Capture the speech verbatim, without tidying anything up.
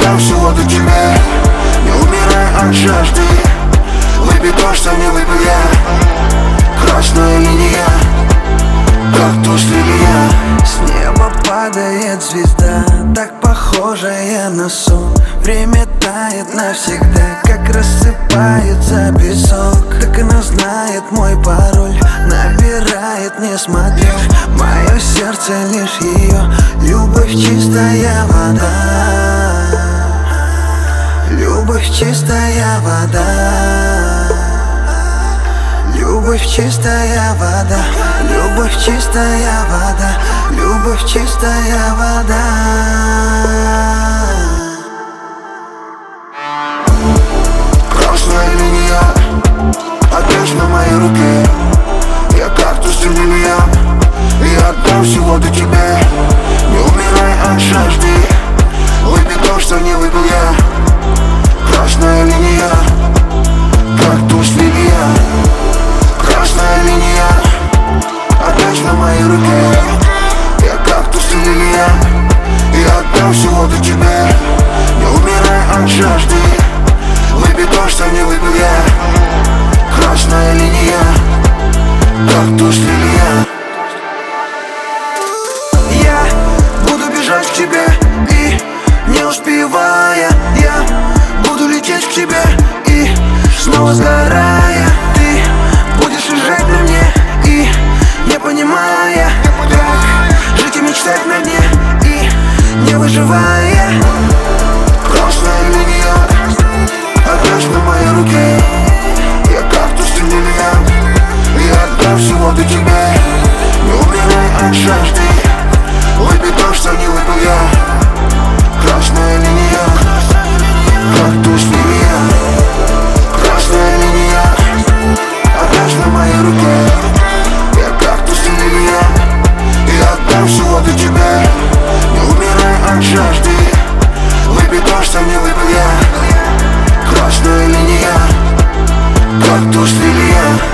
отдам всю воду тебе. Не умирай от жажды, выпей то, что не выпил я. Красная линия, кактус лилия. С неба падает звезда, так похожая на сон. Время тает навсегда, как рассыпается песок. Так она знает мой пароль, набирает, не смотря. Мое сердце лишь ее любовь, чистая вода. Любовь, чистая вода. Любовь, чистая вода. Любовь, чистая вода. Любовь, чистая вода. Красная линия, опять на моей руке. Я кактус и лилия, и отдам всю воду тебе. Не умирай от жажды, выпей то, что не выпил я. Красная линия, кактус лилия. Красная линия, опять на моей руке. Я кактус и лилия, и отдам всю воду тебе. Не умирай от жажды, выпей то, что не выпил я. Красная линия, кактус лилия. Я буду бежать к тебе, и не успевая, я буду лететь к тебе, и снова сгорая. Ты будешь лежать на мне, и не понимая, как жить и мечтать на дне, и не выживая. Красная линия, опять на моей руке. Я кактус и лилия, и отдам всю воду тебе. Не умирай от жажды, выпей то, что не выпил я. Красная линия, кактус лилия. Красная линия, опять на моей руке. Я кактус и лилия, и отдам всю воду тебе. Не умирай от жажды, выпей то, что не выпил я. Красная линия, кактус лилия.